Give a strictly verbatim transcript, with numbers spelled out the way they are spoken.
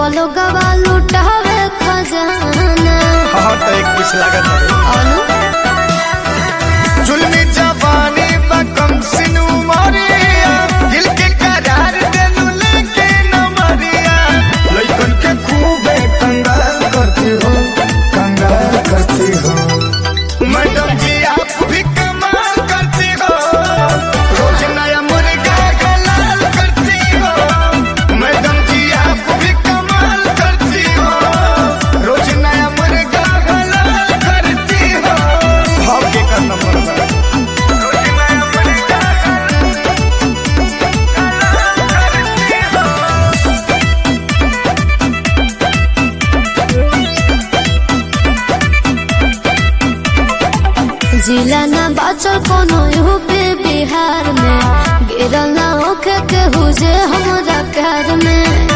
तलो गवा लुटावे खजाना। हाँ तो एक पीस लागत है जुल्मी जवानी बकम सिनु मोरिया दिल के करार देनु लेके न मरिया लइकन के खूबे कंगाल करती हो कंगाल करती हो मैडम जी आप भी कमाल करती हो रोज नया मुर्गा हलाल करती हो मैडम जी आप भी कमाल करती हो रोज नया मुर्गा हलाल करती हो भाव के का नंबर है जिला ना बाचल कोनो यूपी बिहार में गिरल ना होके केहू जे हमरा प्यार में।